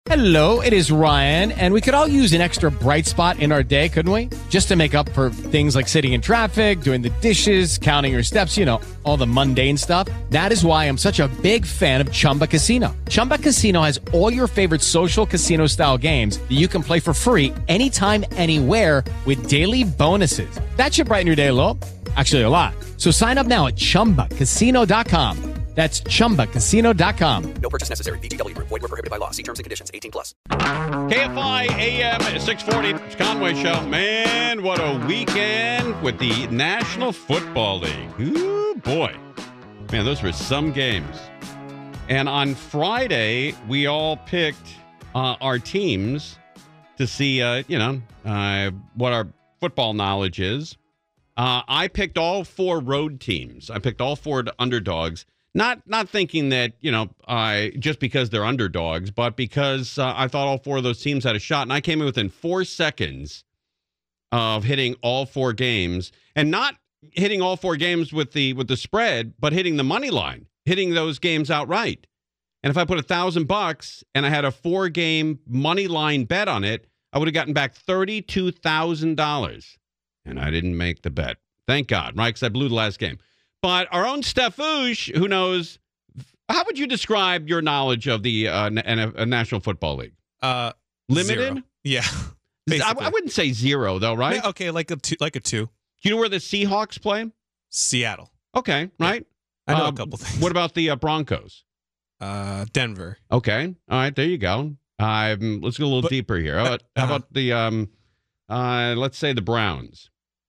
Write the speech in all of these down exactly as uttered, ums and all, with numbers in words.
Hello, it is Ryan, and we could all use an extra bright spot in our day, couldn't we? Just to make up for things like sitting in traffic, doing the dishes, counting your steps, you know, all the mundane stuff. That is why I'm such a big fan of Chumba Casino. Chumba Casino has all your favorite social casino-style games that you can play for free anytime, anywhere with daily bonuses. That should brighten your day a little. Actually, a lot. So sign up now at chumba casino dot com. That's chumba casino dot com. No purchase necessary. V G W Group. Void where prohibited by law. See terms and conditions. eighteen plus. K F I A M six forty. It's Conway Show. Man, what a weekend with the National Football League. Ooh, boy. Man, those were some games. And on Friday, we all picked uh, our teams to see, uh, you know, uh, what our football knowledge is. Uh, I picked all four road teams. I picked all four underdogs. Not not thinking that, you know, I just because they're underdogs, but because uh, I thought all four of those teams had a shot. And I came in within four seconds of hitting all four games. And not hitting all four games with the with the spread, but hitting the money line, hitting those games outright. And if I put a thousand bucks and I had a four-game money line bet on it, I would have gotten back thirty-two thousand dollars. And I didn't make the bet. Thank God, right? Because I blew the last game. But our own Stefouche, who knows, how would you describe your knowledge of the uh, N- N- National Football League? Uh, Limited? Zero. Yeah. I, I wouldn't say zero, though, right? Yeah, okay, like a two. Like a two. Do you know where the Seahawks play? Seattle. Okay, right. I know uh, a couple things. What about the uh, Broncos? Uh, Denver. Okay, all right, there you go. Um, let's go a little But, deeper here. How about, how uh-huh. about the, um, uh, let's say the Browns?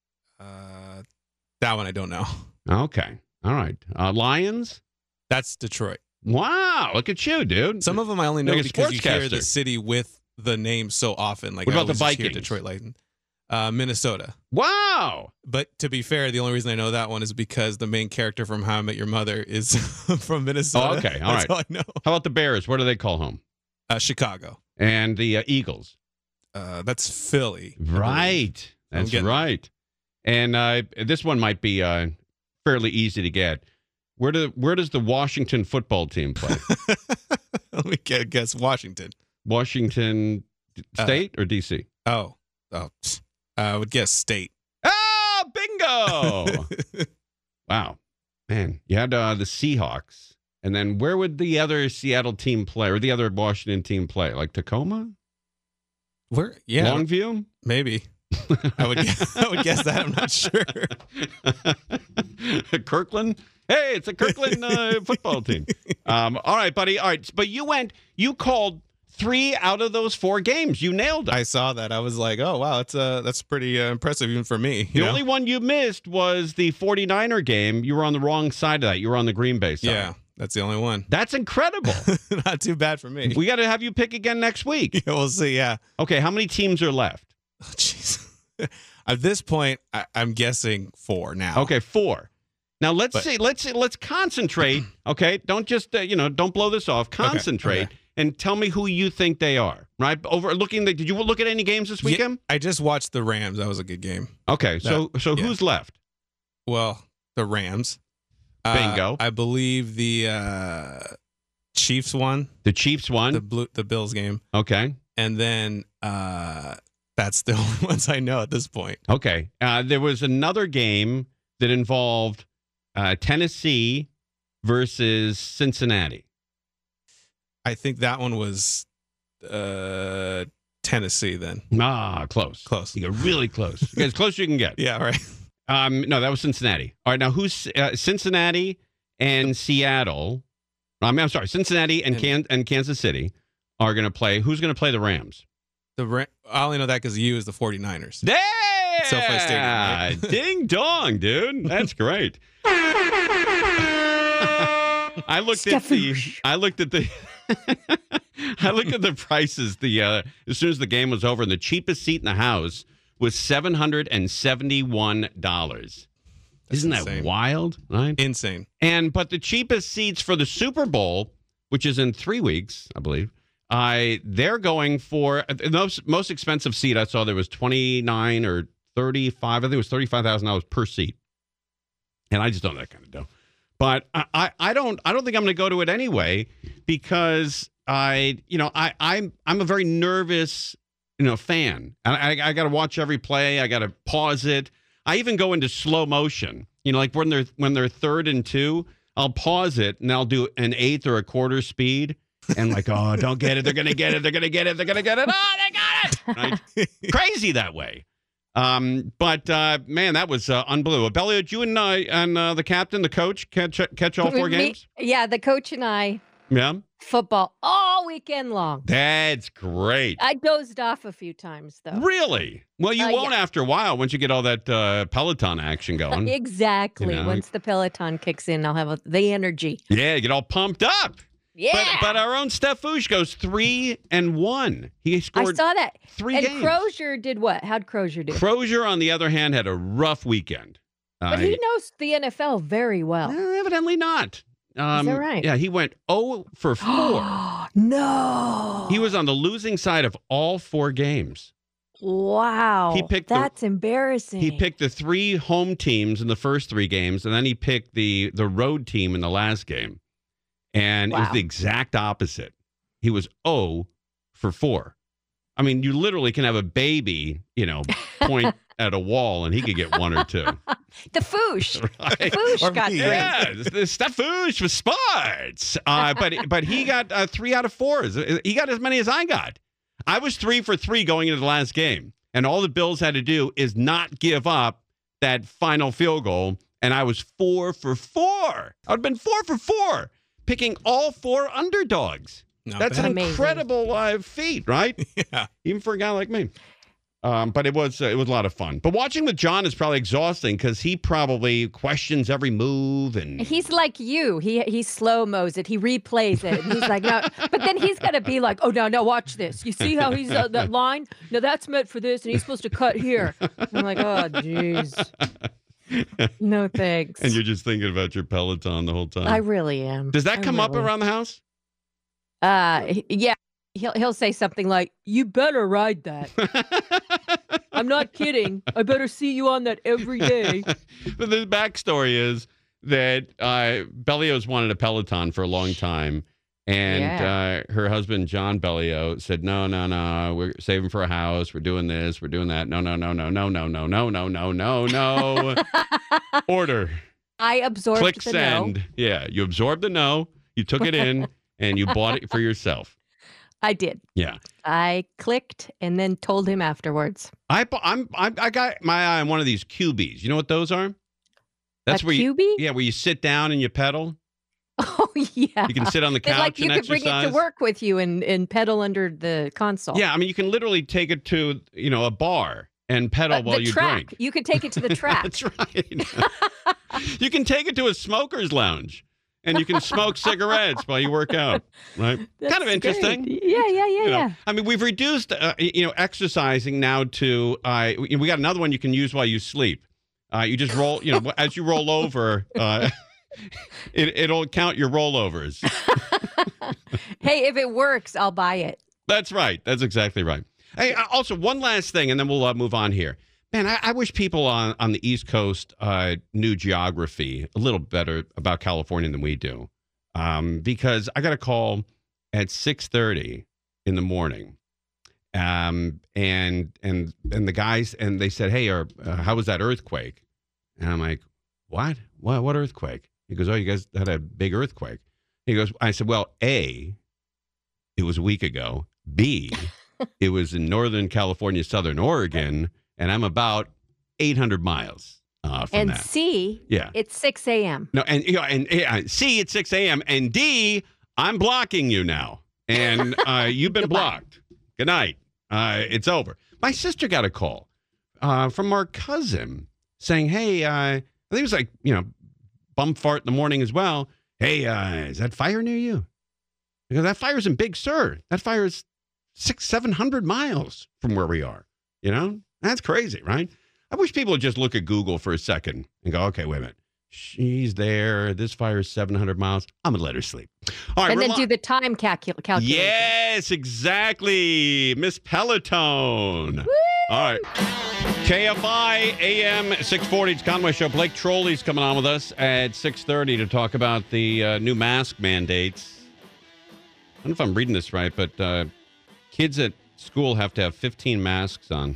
Uh, that one I don't know. Okay, all right. Uh, Lions? That's Detroit. Wow, look at you, dude. Some of them I only know Like a because you hear sportscaster. the city with the name so often. Like What I about the always just hear Vikings? Detroit Lightning. Uh, Minnesota. Wow. But to be fair, the only reason I know that one is because the main character from How I Met Your Mother is from Minnesota. Oh, okay, all That's right. all I know. How about the Bears? What do they call home? Uh, Chicago. And the uh, Eagles? Uh, that's Philly. I believe. Right. That's getting- right. And uh, this one might be uh, fairly easy to get. Where do where does the Washington football team play? Let me get, guess. Washington. Washington Uh, State or D C? Oh. Oh. I would guess state. Ah, bingo! Wow. Man, you had uh, the Seahawks. And then where would the other Seattle team play or the other Washington team play? Like Tacoma? Where? Yeah. Longview? Maybe. I would guess, I would guess that. I'm not sure. Kirkland? Hey, it's a Kirkland uh, football team. Um, all right, buddy. All right. But you went, you called three out of those four games. You nailed it. I saw that. I was like, oh, wow, that's uh, that's pretty uh, impressive even for me. The you know? only one you missed was the 49er game. You were on the wrong side of that. You were on the Green Bay side. Yeah, that's the only one. That's incredible. Not too bad for me. We got to have you pick again next week. Yeah, we'll see. Yeah. Okay, how many teams are left? Oh, jeez. At this point, I, I'm guessing four now. Okay, four. Now let's But- see. Let's see, let's concentrate. Okay, don't just uh, you know don't blow this off. Concentrate okay. and tell me who you think they are. Right over looking. The, did you look at any games this Yeah, weekend? I just watched the Rams. That was a good game. Okay, so so yeah. who's left? Well, the Rams. Bingo. Uh, I believe the uh, Chiefs won The Chiefs won. the blue, the Bills game, Okay. and then uh, that's the only ones I know at this point. Okay. Uh, there was another game that involved uh, Tennessee versus Cincinnati. I think that one was uh, Tennessee. Then Ah, close. close. You got really close. You got as close as you can get. Yeah. Right. Um, no, that was Cincinnati. All right, now who's uh, Cincinnati and Seattle? I mean, I'm sorry, Cincinnati and And- Can- and Kansas City are going to play. Who's going to play the Rams? The Ra- I only know that because you is the 49ers. Yeah! SoFi Stadium, right? Ding dong, dude. That's great. I looked at the. I looked at the. I looked at the prices. The uh, as soon as the game was over, and the cheapest seat in the house was seven hundred and seventy-one dollars. Isn't that insane. wild? Right. Insane. And but the cheapest seats for the Super Bowl, which is in three weeks, I believe, I they're going for the most, most expensive seat I saw. There was twenty-nine or thirty-five. I think it was thirty-five thousand dollars per seat. And I just don't have that kind of dough. But I, I, I don't I don't think I'm going to go to it anyway because I, you know, I, I'm, I'm a very nervous, you know, fan. And I, I got to watch every play. I got to pause it. I even go into slow motion. You know, like when they're when they're third and two, I'll pause it and I'll do an eighth or a quarter speed. And like, oh, don't get it. They're gonna get it. They're gonna get it. They're gonna get it. Oh, they got it. Right? Crazy that way. Um, but uh, man, that was uh, unbelievable. Belly, did you and uh, and uh, the captain, the coach, catch catch all four Me- games? Yeah, the coach and I. Yeah. Football all weekend long. That's great. I dozed off a few times, though. Really? Well, you Uh, won't yeah. after a while once you get all that uh, Peloton action going. Exactly. You know? Once the Peloton kicks in, I'll have a, the energy. Yeah, you get all pumped up. Yeah. But, but our own Steph Fouche goes three and one. He I scored saw that. three and games. Crozier did what? How'd Crozier do? Crozier, on the other hand, had a rough weekend. but Uh, he knows the N F L very well. eh, evidently not. Um, that right? Yeah, he went zero for four. No. He was on the losing side of all four games. Wow. He picked the- That's embarrassing. He picked the three home teams in the first three games, and then he picked the the road team in the last game. And it was Wow. the exact opposite. He was zero for four. I mean, you literally can have a baby, you know, point at a wall, and he could get one or two. the Foosh. Right? Foosh Or got me, three. Yeah, the Steph Fouche was sports. Uh, but but he got uh, three out of four. He got as many as I got. I was three for three going into the last game, and all the Bills had to do is not give up that final field goal, and I was four for four. I'd been four for four, picking all four underdogs. Not That's bad. an Amazing. incredible uh, feat, right? Yeah. Even for a guy like me. Um, but it was uh, it was a lot of fun. But watching with John is probably exhausting because he probably questions every move and He's like you. He he slow mo's it. He replays it. And he's like, no. But then he's got to be like, oh no, no, watch this. You see how he's uh, that line? No, that's meant for this, and he's supposed to cut here. I'm like, oh jeez. No thanks. and you're just thinking about your Peloton the whole time. I really am. Does that I come up really- around the house? Uh, h- yeah. He'll he'll say something like, "You better ride that." I'm not kidding. I better see you on that every day. But the backstory is that uh, Bellio's wanted a Peloton for a long time. And uh, her husband, John Bellio, said, no, no, no, we're saving for a house. We're doing this. We're doing that. No, no, no, no, no, no, no, no, no, no, no, no. Order. I absorbed Click the send. no. Yeah. You absorbed the no. You took it in and you bought it for yourself. I did. Yeah. I clicked and then told him afterwards. I, bu- I'm, I, I got my eye on one of these Q Bs. You know what those are? That's A where you, Q B? yeah, where you sit down and you pedal. Oh yeah. You can sit on the Then, couch like you and could bring exercise. it to work with you and, and pedal under the console. Yeah, I mean, you can literally take it to, you know, a bar and pedal Uh, while the you track. drink. You could take it to the track. That's right. You can take it to a smoker's lounge and you can smoke cigarettes while you work out, right? That's kind of interesting. great. Yeah, yeah, yeah, You know, yeah. I mean, we've reduced, uh, you know, exercising now to, uh, we we got another one you can use while you sleep. Uh, you just roll, you know, as you roll over, uh, it, it'll count your rollovers. Hey, if it works, I'll buy it. That's right. That's exactly right. Hey, uh, also, one last thing, and then we'll uh, move on here. Man, I, I wish people on, on the East Coast uh, knew geography a little better about California than we do. Um, because I got a call at six thirty in the morning. Um, and and and the guys, and they said, hey, uh, how was that earthquake? And I'm like, what? What, what earthquake? He goes, oh, you guys had a big earthquake. He goes, I said, well, A, it was a week ago. B, it was in Northern California, Southern Oregon, and I'm about eight hundred miles uh, from And that. C, Yeah. it's six a.m. No, and you know, and yeah, C, it's six a.m. And D, I'm blocking you now, and uh, you've been Goodbye. blocked. Good night. Uh, it's over. My sister got a call uh, from our cousin saying, hey, uh, I think it was like, you know, bum fart in the morning as well. Hey, uh, is that fire near you? Because that fire's in Big Sur. That fire is six, seven hundred miles from where we are. You know, that's crazy, right? I wish people would just look at Google for a second and go, okay, wait a minute. She's there. This fire is seven hundred miles. I'm going to let her sleep. All right. And we're then li- do the time calcul- calculation. Yes, exactly. Miss Peloton. All right. K F I A M six forty. It's Conway Show. Blake Trolley's coming on with us at six thirty to talk about the uh, new mask mandates. don't know if I'm reading this right, but uh, kids at school have to have fifteen masks on.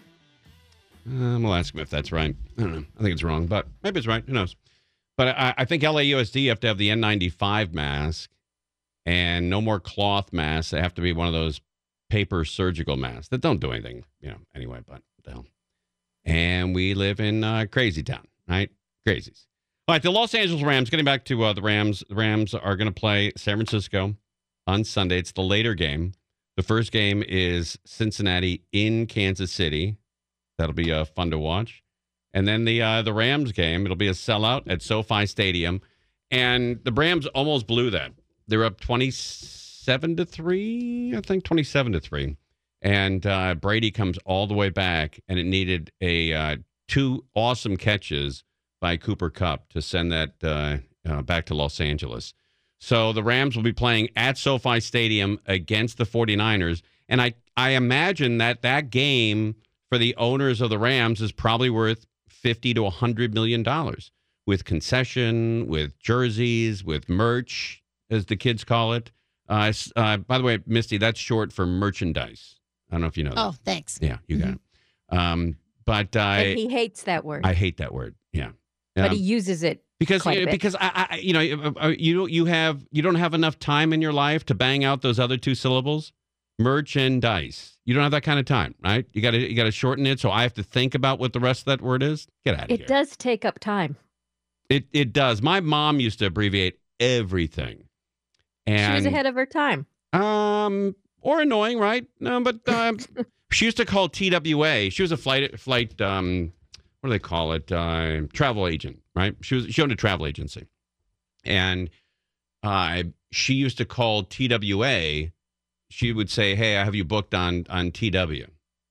Um, we'll ask them if that's right. I don't know. I think it's wrong, but maybe it's right. Who knows? But I, I think L A U S D, you have to have the N ninety-five mask and no more cloth masks. They have to be one of those paper surgical masks that don't do anything, you know, anyway, but what the hell. And we live in uh, crazy town, right? Crazies. All right, the Los Angeles Rams, getting back to uh, the Rams, the Rams are going to play San Francisco on Sunday. It's the later game. The first game is Cincinnati in Kansas City. That'll be uh, fun to watch. And then the uh, the Rams game, it'll be a sellout at SoFi Stadium. And the Rams almost blew that. They're up twenty-seven to three, I think, twenty-seven to three. And uh, Brady comes all the way back, and it needed a uh, two awesome catches by Cooper Kupp to send that uh, uh, back to Los Angeles. So the Rams will be playing at SoFi Stadium against the 49ers. And I, I imagine that that game for the owners of the Rams is probably worth fifty to one hundred million dollars with concession, with jerseys, with merch, as the kids call it. Uh, uh, by the way, Misty, that's short for merchandise. I don't know if you know that. Oh, thanks. Yeah, you got mm-hmm. it. Um, but I, And he hates that word. I hate that word. Yeah, but um, he uses it because quite a bit. because I, I you know you don't you have you don't have enough time in your life to bang out those other two syllables, merchandise. You don't have that kind of time, right? You got to you got to shorten it. So I have to think about what the rest of that word is. Get out of It here. does take up time. It it does. My mom used to abbreviate everything, and She was ahead of her time. Um, or annoying, right? No, but um, she used to call T W A. She was a flight flight. Um, what do they call it? Uh, travel agent, right? She was she owned a travel agency, and uh, she used to call T W A. She would say, "Hey, I have you booked on on T W."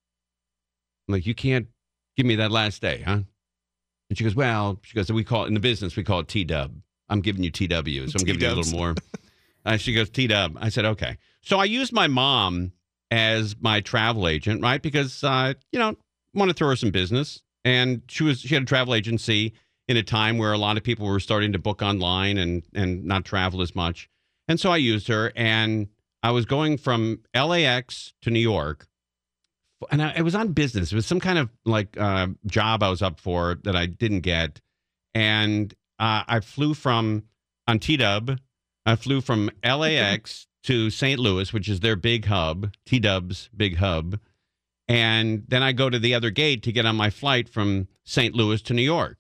I'm like, "You can't give me that last day, huh?" And she goes, "Well," she goes, "We call it in the business. We call it T W. I'm giving you T W, so I'm giving you a little more." Uh, she goes, T W. I said, okay. So I used my mom as my travel agent, right? Because, uh, you know, want to throw her some business. And she was she had a travel agency in a time where a lot of people were starting to book online and, and not travel as much. And so I used her. And I was going from L A X to New York. And I, it was on business. It was some kind of like uh, job I was up for that I didn't get. And uh, I flew from, on T W, I flew from L A X to Saint Louis, which is their big hub, T-Dub's big hub. And then I go to the other gate to get on my flight from Saint Louis to New York.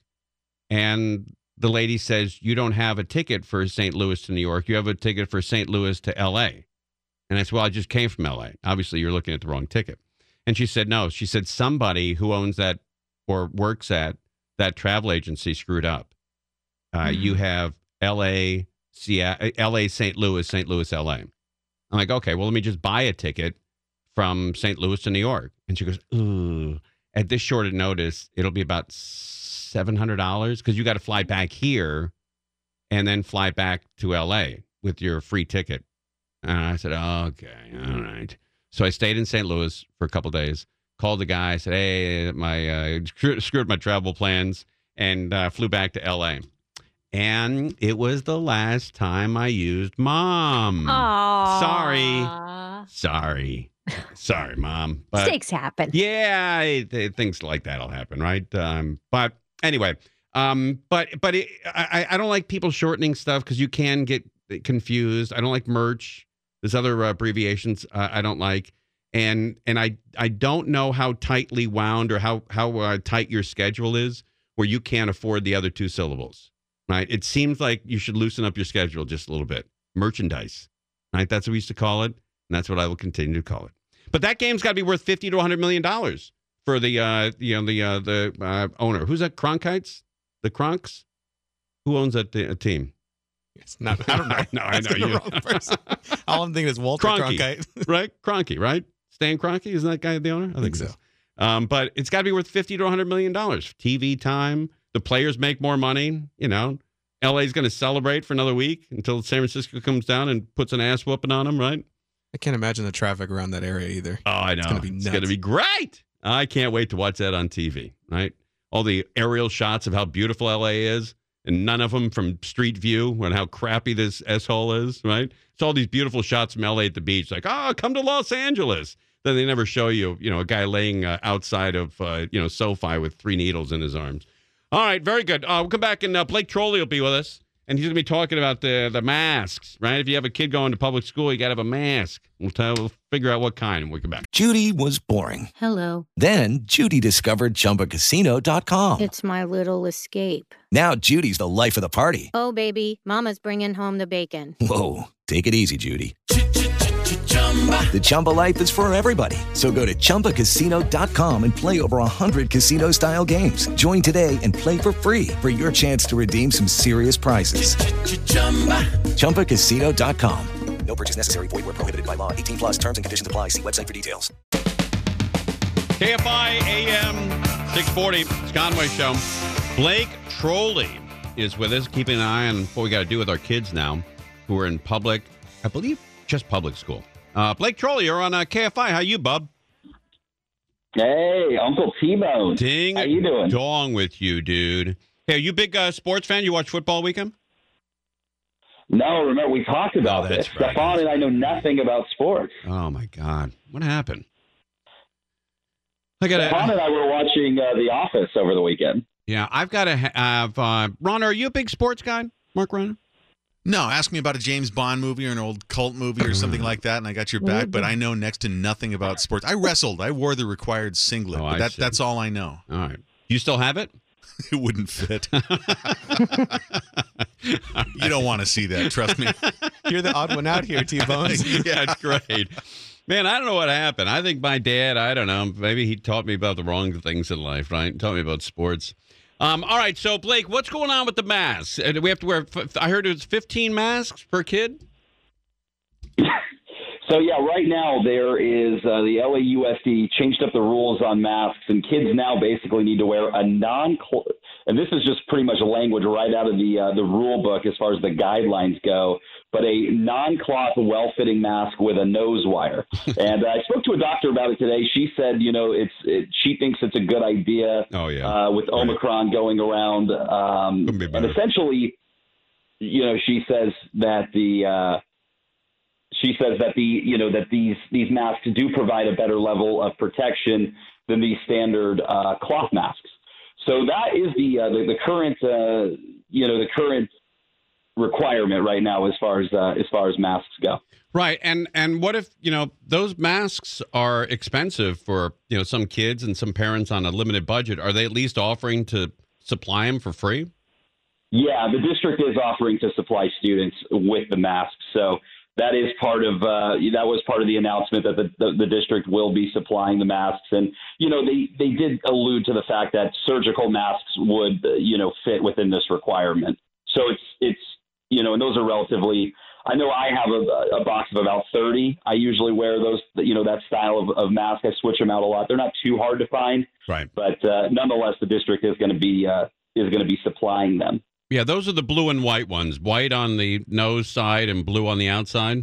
And the lady says, you don't have a ticket for Saint Louis to New York. You have a ticket for Saint Louis to L A. And I said, well, I just came from L A. Obviously, you're looking at the wrong ticket. And she said, no. She said, somebody who owns that or works at that travel agency screwed up. Uh, mm-hmm. You have L A, Seattle, L A, Saint Louis, Saint Louis, L A. I'm like, okay, well, let me just buy a ticket from Saint Louis to New York. And she goes, ooh, at this short notice, it'll be about seven hundred dollars because you got to fly back here and then fly back to L A with your free ticket. And I said, okay, all right. So I stayed in Saint Louis for a couple of days, called the guy, said, hey, my uh, screwed my travel plans, and uh, flew back to L A. And it was the last time I used mom. Aww. Sorry. Sorry. Sorry, Mom. But mistakes happen. Yeah, it, it, things like that'll happen, right? Um, but anyway, um, but but it, I, I don't like people shortening stuff because you can get confused. I don't like merch. There's other uh, abbreviations uh, I don't like. And and I, I don't know how tightly wound or how, how uh, tight your schedule is where you can't afford the other two syllables. Right. It seems like you should loosen up your schedule just a little bit. Merchandise. Right. That's what we used to call it. And that's what I will continue to call it. But that game's got to be worth fifty to one hundred million dollars for the, uh, you know, the uh, the uh, owner. Who's that? Cronkites? The Cronks? Who owns that uh, team? It's not, I don't know. No, I know. The You wrong person. All I'm thinking is Walter Cronkite. Cronkite. Right? Cronky, right? Stan Kroenke? Isn't that guy the owner? I think, I think so. so. Um, but it's got to be worth fifty to one hundred million dollars. T V time. The players make more money. You know, L A's going to celebrate for another week until San Francisco comes down and puts an ass whooping on them, right? I can't imagine the traffic around that area either. Oh, I know. It's going to be nuts. It's going to be great. I can't wait to watch that on T V, right? All the aerial shots of how beautiful L A is and none of them from Street View and how crappy this S-hole is, right? It's all these beautiful shots from L A at the beach, like, oh, come to Los Angeles. Then they never show you, you know, a guy laying uh, outside of, uh, you know, SoFi with three needles in his arms. All right, very good. Uh, we'll come back, and uh, Blake Trolley will be with us, and he's going to be talking about the the masks, right? If you have a kid going to public school, you got to have a mask. We'll, tell, we'll figure out what kind, and we'll come back. Judy was boring. Hello. Then Judy discovered Chumba Casino dot com. It's my little escape. Now Judy's the life of the party. Oh, baby, mama's bringing home the bacon. Whoa, take it easy, Judy. The Chumba life is for everybody. So go to Chumba Casino dot com and play over one hundred casino-style games. Join today and play for free for your chance to redeem some serious prizes. Chumba Casino dot com. No purchase necessary. Void where prohibited by law. eighteen plus terms and conditions apply. See website for details. K F I A M six forty, it's Conway Show. Blake Trolley is with us, keeping an eye on what we got to do with our kids now who are in public, I believe, just public school. Uh, Blake Trolley, you're on uh, K F I. How you, bub? Hey, Uncle T-Bone. Ding How you doing? dong with you, dude. Hey, are you a big uh, sports fan? You watch football weekend? No, remember, we talked about Oh, this. that's right. Stefan and I know nothing about sports. Oh, my God. What happened? I got Stefan to... and I were watching uh, The Office over the weekend. Yeah, I've got to have... Uh, Ron, are you a big sports guy? Mark Ron? No, ask me about a James Bond movie or an old cult movie or something like that, and I got your back, but I know next to nothing about sports. I wrestled. I wore the required singlet, Oh, but I that, see. that's all I know. All right. You still have it? It wouldn't fit. You don't want to see that, trust me. You're the odd one out here, T-Bones. Yeah, it's great. Man, I don't know what happened. I think my dad, I don't know, maybe he taught me about the wrong things in life, right? Taught me about sports. Um, all right, so, Blake, what's going on with the masks? Uh, do we have to wear, I heard it was fifteen masks per kid? So, yeah, right now there is uh, the L A U S D changed up the rules on masks, and kids now basically need to wear a non – and this is just pretty much a language right out of the uh, the rule book as far as the guidelines go, but a non-cloth, well-fitting mask with a nose wire. And I spoke to a doctor about it today. She said, you know, it's it, she thinks it's a good idea Oh, yeah. uh, with Omicron going around. Um, Couldn't be and better. essentially, you know, she says that the uh, she says that the you know that these these masks do provide a better level of protection than these standard uh, cloth masks. So that is the uh, the, the current uh, you know the current requirement right now as far as uh, as far as masks go. Right, and and what if, you know, those masks are expensive for, you know, some kids and some parents on a limited budget. Are they at least offering to supply them for free? Yeah, the district is offering to supply students with the masks. So that is part of uh, that was part of the announcement that the, the, the district will be supplying the masks. And, you know, they, they did allude to the fact that surgical masks would, uh, you know, fit within this requirement. So it's it's, you know, and those are relatively, I know I have a, a box of about thirty. I usually wear those, you know, that style of, of mask. I switch them out a lot. They're not too hard to find. Right. But uh, nonetheless, the district is going to be uh, is going to be supplying them. Yeah, those are the blue and white ones. White on the nose side and blue on the outside.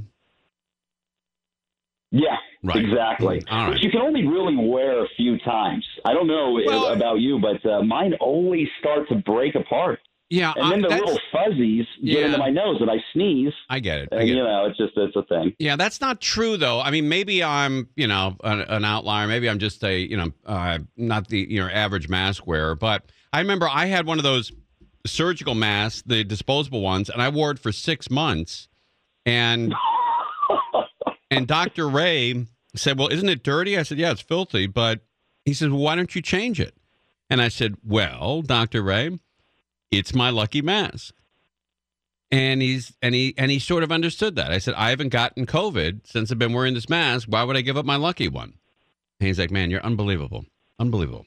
Yeah, Right. exactly. All right. Which you can only really wear a few times. I don't know Well, about you, but uh, mine always start to break apart. Yeah, And then I, the that's- little fuzzies get Yeah. into my nose and I sneeze. I get it. I And, get you it. know, it's just, it's a thing. Yeah, that's not true, though. I mean, maybe I'm, you know, an, an outlier. Maybe I'm just a, you know, uh, not the, you know, average mask wearer. But I remember I had one of those surgical masks, the disposable ones, and I wore it for six months. And and Doctor Ray said, well, isn't it dirty? I said, yeah, it's filthy. But he said, well, why don't you change it? And I said, well, Doctor Ray, it's my lucky mask. And he's and he and he sort of understood that. I said, I haven't gotten COVID since I've been wearing this mask. Why would I give up my lucky one? And he's like, man, you're unbelievable. Unbelievable.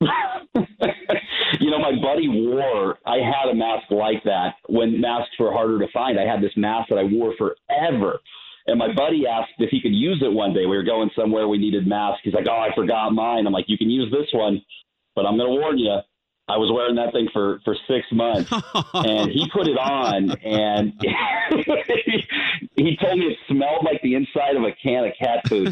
You know, my buddy wore, I had a mask like that when masks were harder to find. I had this mask that I wore forever. And my buddy asked if he could use it one day. We were going somewhere, we needed masks. He's like, oh, I forgot mine. I'm like, you can use this one, but I'm going to warn you. I was wearing that thing for, for six months, and he put it on, and he told me it smelled like the inside of a can of cat food.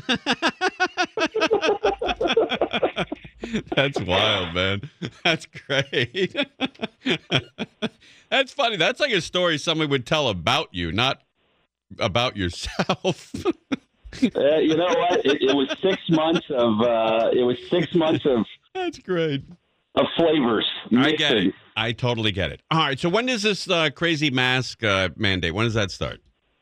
That's wild, man. That's great. That's That's funny. That's like a story somebody would tell about you, not about yourself. Uh, you know what? It, it was six months of. Uh, it was six months of. That's great. Of flavors. I get it. I totally get it. All right. So when does this uh, crazy mask uh, mandate? When does that start?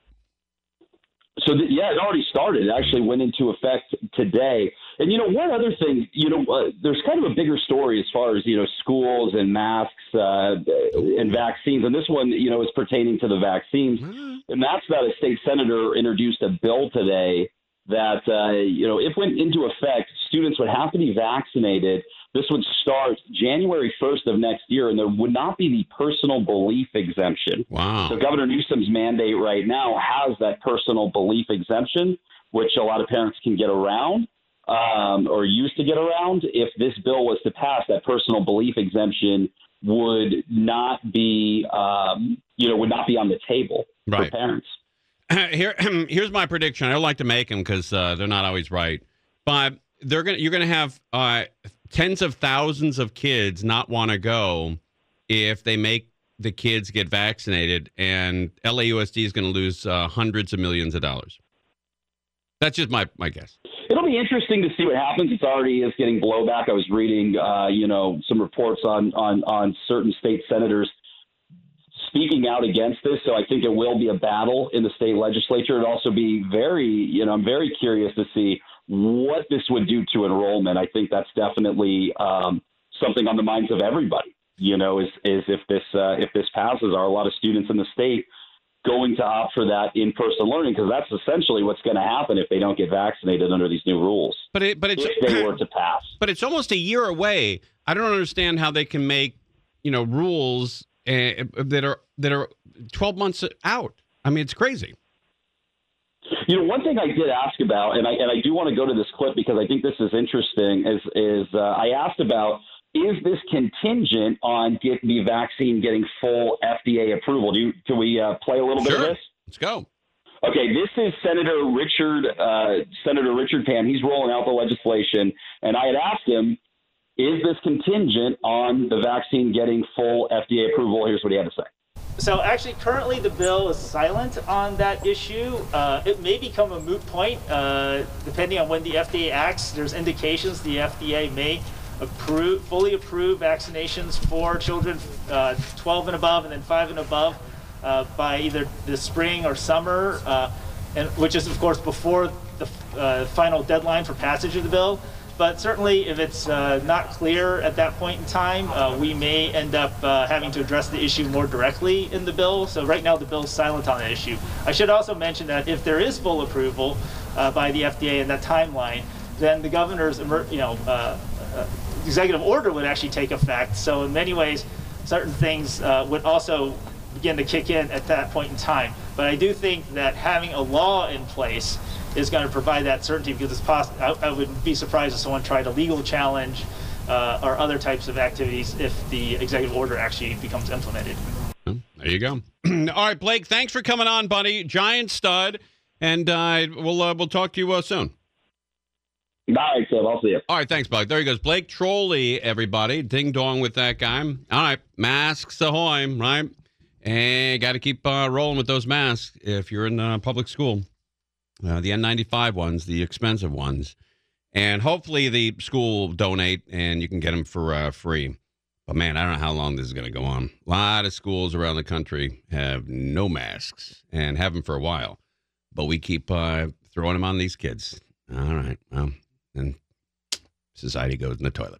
So th- yeah, it already started. It actually went into effect today. And you know, one other thing, you know, uh, there's kind of a bigger story as far as you know, schools and masks uh, and vaccines. And this one, you know, is pertaining to the vaccines. And that's that a state senator introduced a bill today that uh, you know, if went into effect, students would have to be vaccinated. This would start January first of next year, and there would not be the personal belief exemption. Wow. So Governor Newsom's mandate right now has that personal belief exemption, which a lot of parents can get around um, or used to get around. If this bill was to pass, that personal belief exemption would not be, um, you know, would not be on the table right. for parents. Here, here's my prediction. I don't like to make them because uh, they're not always right, but they're gonna. You're gonna have uh, tens of thousands of kids not want to go if they make the kids get vaccinated, and L A U S D is going to lose uh, hundreds of millions of dollars. That's just my my guess. It'll be interesting to see what happens. It's already is getting blowback. I was reading, uh, you know, some reports on on on certain state senators speaking out against this. So I think it will be a battle in the state legislature. It'd also be very, you know, I'm very curious to see what this would do to enrollment. I think that's definitely um, something on the minds of everybody, you know, is, is if this uh, if this passes, are a lot of students in the state going to opt for that in-person learning? Because that's essentially what's going to happen if they don't get vaccinated under these new rules. But it, but it's, if they were to pass. But it's almost a year away. I don't understand how they can make, you know, rules uh, that are that are twelve months out. I mean, it's crazy. You know, one thing I did ask about, and I and I do want to go to this clip because I think this is interesting, is is uh, I asked about, is this contingent on get the vaccine getting full F D A approval? Do you, can we uh, play a little sure. bit of this? Let's go. Okay, this is Senator Richard uh, Senator Richard Pan. He's rolling out the legislation, and I had asked him, is this contingent on the vaccine getting full F D A approval? Here's what he had to say. So actually, currently the bill is silent on that issue. Uh, it may become a moot point uh, depending on when the F D A acts. There's indications the F D A may approve, fully approve vaccinations for children uh, twelve and above and then five and above uh, by either the spring or summer, uh, and which is of course before the uh, final deadline for passage of the bill. But certainly, if it's uh, not clear at that point in time, uh, we may end up uh, having to address the issue more directly in the bill. So right now, the bill is silent on that issue. I should also mention that if there is full approval uh, by the F D A in that timeline, then the governor's, you know, uh, uh, executive order would actually take effect. So in many ways, certain things uh, would also begin to kick in at that point in time. But I do think that having a law in place is going to provide that certainty, because it's possible. I, I would be surprised if someone tried a legal challenge uh, or other types of activities if the executive order actually becomes implemented. There you go. All right, Blake, thanks for coming on, buddy. Giant stud, and uh, we'll uh, we'll talk to you uh, soon. All right, Tim. I'll see you. All right, thanks, Blake. There he goes. Blake Trolley, everybody. Ding dong with that guy. All right, masks ahoy, right? And got to keep uh, rolling with those masks if you're in uh, public school. Uh, the N ninety-five ones, the expensive ones. And hopefully the school will donate and you can get them for uh, free. But, man, I don't know how long this is going to go on. A lot of schools around the country have no masks and have them for a while. But we keep uh, throwing them on these kids. All right. Well, and society goes in the toilet.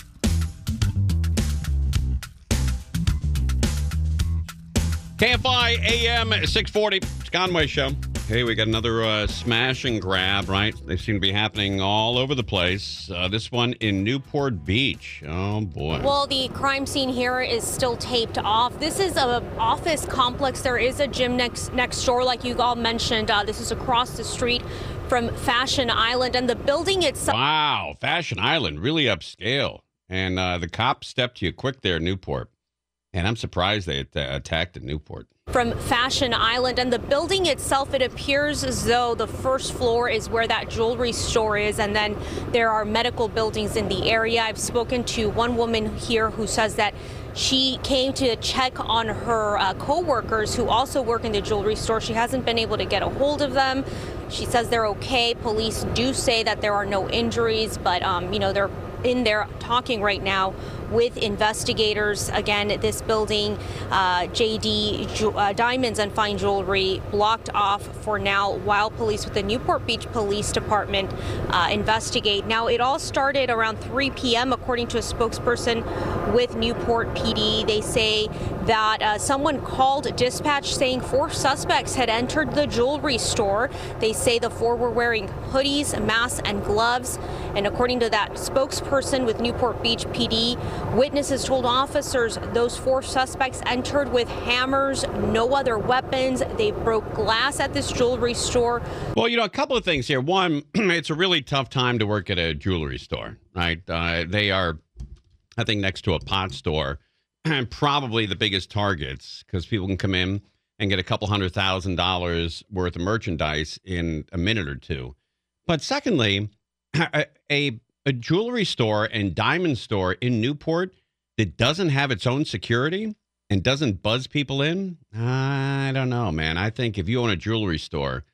K F I A M six forty, it's Conway Show. Hey, we got another uh, smash and grab, right? They seem to be happening all over the place. Uh, this one in Newport Beach. Oh, boy. Well, the crime scene here is still taped off. This is an office complex. There is a gym next next door, like you all mentioned. Uh, this is across the street from Fashion Island, and the building itself. Wow, Fashion Island, really upscale. And uh, the cops stepped to you quick there in Newport. And I'm surprised they at- attacked at Newport. From Fashion Island, and the building itself, it appears as though the first floor is where that jewelry store is, and then there are medical buildings in the area. I've spoken to one woman here who says that She came to check on her uh, co-workers who also work in the jewelry store. She hasn't been able to get a hold of them. She says they're okay. Police do say that there are no injuries, but, um, you know, they're in there talking right now with investigators. Again, this building, uh, J D uh, Diamonds and Fine Jewelry, blocked off for now while police with the Newport Beach Police Department uh, investigate. Now, it all started around three p.m. according to a spokesperson with Newport P D. They say that uh, someone called dispatch saying four suspects had entered the jewelry store. They say the four were wearing hoodies, masks, and gloves. And according to that spokesperson with Newport Beach P D, witnesses told officers those four suspects entered with hammers, no other weapons. They broke glass at this jewelry store. Well, you know, a couple of things here. One, it's a really tough time to work at a jewelry store, right? Uh, they are, I think, next to a pot store, and probably the biggest targets because people can come in and get a couple hundred thousand dollars worth of merchandise in a minute or two. But secondly, a, a a jewelry store and diamond store in Newport that doesn't have its own security and doesn't buzz people in, I don't know, man. I think if you own a jewelry store,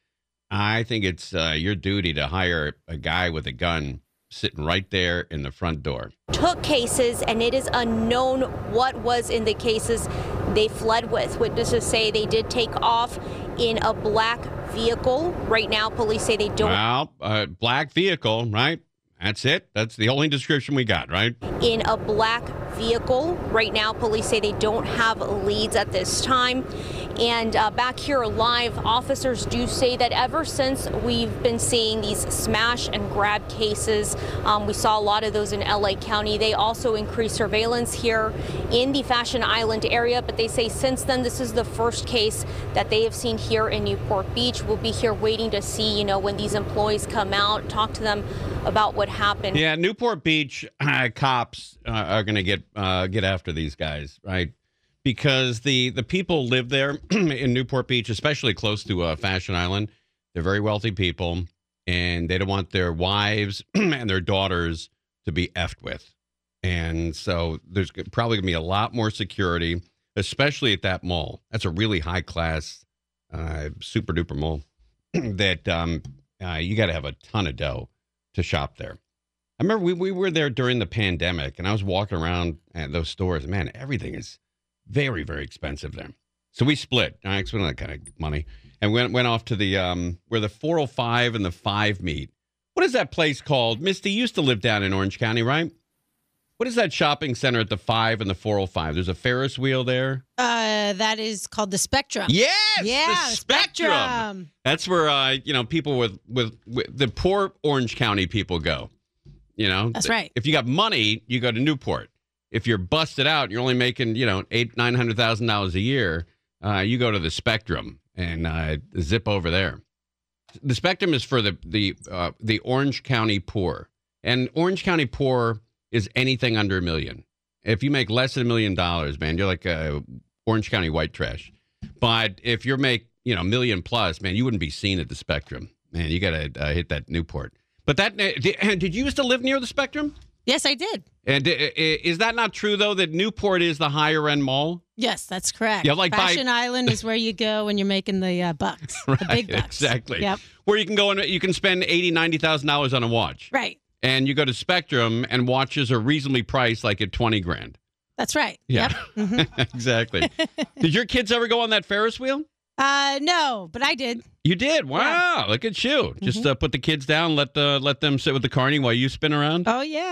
I think it's uh, your duty to hire a guy with a gun sitting right there in the front door. Took cases, and it is unknown what was in the cases they fled with. Witnesses say they did take off in a black vehicle. Right now, police say they don't. Well, uh, black vehicle, right? That's it. That's the only description we got, right? In a black vehicle. Right now, police say they don't have leads at this time. And uh, back here live, officers do say that ever since we've been seeing these smash and grab cases, um, we saw a lot of those in L A County. They also increased surveillance here in the Fashion Island area. But they say since then, this is the first case that they have seen here in Newport Beach. We'll be here waiting to see, you know, when these employees come out, talk to them about what happened. Yeah, Newport Beach uh, cops uh, are going to get uh, get after these guys, right? Because the, the people live there in Newport Beach, especially close to uh, Fashion Island. They're very wealthy people, and they don't want their wives and their daughters to be effed with. And so there's probably going to be a lot more security, especially at that mall. That's a really high-class, uh, super-duper mall that um, uh, you got to have a ton of dough to shop there. I remember we, we were there during the pandemic, and I was walking around at those stores. Man, everything is very, very expensive there. So we split. I spent that kind of money and went went off to the um where the four oh five and the five meet. What is that place called? Misty, you used to live down in Orange County, right? What is that shopping center at the five and the four oh five? There's a Ferris wheel there. Uh, that is called the Spectrum. Yes, yeah, the Spectrum. Spectrum. That's where uh you know people with, with with the poor Orange County people go. You know, that's right. If you got money, you go to Newport. If you're busted out, you're only making, you know, eight, nine hundred thousand dollars a year. Uh, you go to the Spectrum and uh, zip over there. The Spectrum is for the the uh, the Orange County poor, and Orange County poor is anything under a million. If you make less than a million dollars, man, you're like uh, Orange County white trash. But if you make, you know, a million plus, man, you wouldn't be seen at the Spectrum. Man, you got to uh, hit that Newport. But that did, did you used to live near the Spectrum? Yes, I did. And is that not true, though, that Newport is the higher-end mall? Yes, that's correct. Yeah, like Fashion by... Island is where you go when you're making the uh, bucks, right, the big bucks. Exactly. Yep. Where you can go and you can spend eighty thousand dollars, ninety thousand dollars on a watch. Right. And you go to Spectrum, and watches are reasonably priced, like at twenty grand. That's right. Yeah, yep. Mm-hmm. Exactly. Did your kids ever go on that Ferris wheel? Uh, no, but I did. You did? Wow! Yeah. Look at you. Mm-hmm. Just uh, put the kids down, let the let them sit with the carny while you spin around. Oh yeah.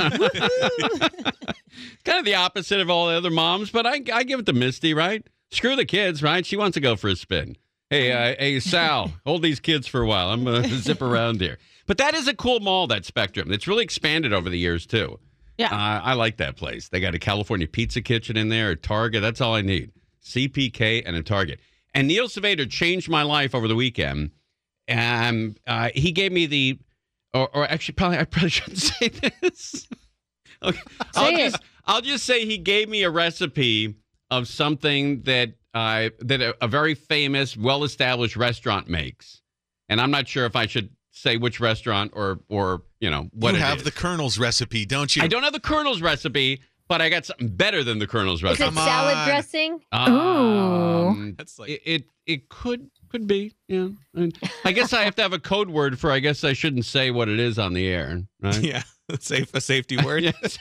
Kind of the opposite of all the other moms, but I I give it to Misty, right? Screw the kids, right? She wants to go for a spin. Hey, uh, hey, Sal, hold these kids for a while. I'm gonna zip around here. But that is a cool mall, that Spectrum. It's really expanded over the years too. Yeah, uh, I like that place. They got a California Pizza Kitchen in there, a Target. That's all I need. C P K and a Target. And Neil Saavedra changed my life over the weekend. And uh, he gave me the, or, or actually, probably I probably shouldn't say this. Okay. I'll Say just it. I'll just say he gave me a recipe of something that uh, that a, a very famous, well-established restaurant makes. And I'm not sure if I should say which restaurant or or you know what you it have is. the Colonel's recipe, don't you? I don't have the Colonel's recipe, but I got something better than the Colonel's Is restaurant. it salad dressing? Um, That's like it, it. It could could be. Yeah. I, mean, I guess I have to have a code word for. I guess I shouldn't say what it is on the air. Right? Yeah, safe a safety word. Yes.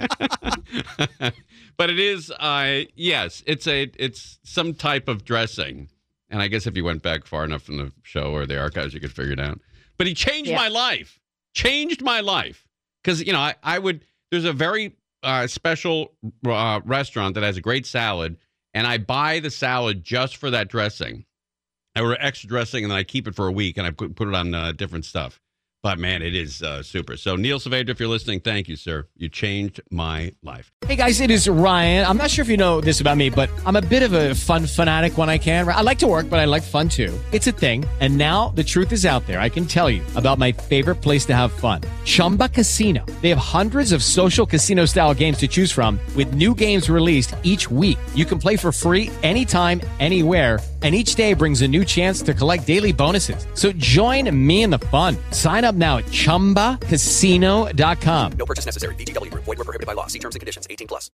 But it is. Uh, yes, it's a. It's some type of dressing, and I guess if you went back far enough in the show or the archives, you could figure it out. But he changed Yeah. my life. Changed my life because you know I, I would. There's a very uh, special uh, restaurant that has a great salad, and I buy the salad just for that dressing. I order extra dressing, and then I keep it for a week, and I put, put it on uh, different stuff. But, man, it is uh, super. So, Neil Saavedra, if you're listening, thank you, sir. You changed my life. Hey, guys, it is Ryan. I'm not sure if you know this about me, but I'm a bit of a fun fanatic when I can. I like to work, but I like fun, too. It's a thing. And now the truth is out there. I can tell you about my favorite place to have fun, Chumba Casino. They have hundreds of social casino-style games to choose from with new games released each week. You can play for free anytime, anywhere, and each day brings a new chance to collect daily bonuses. So join me in the fun. Sign up now at chumba casino dot com. No purchase necessary. V G W Group. Void where prohibited by law. See terms and conditions. eighteen plus.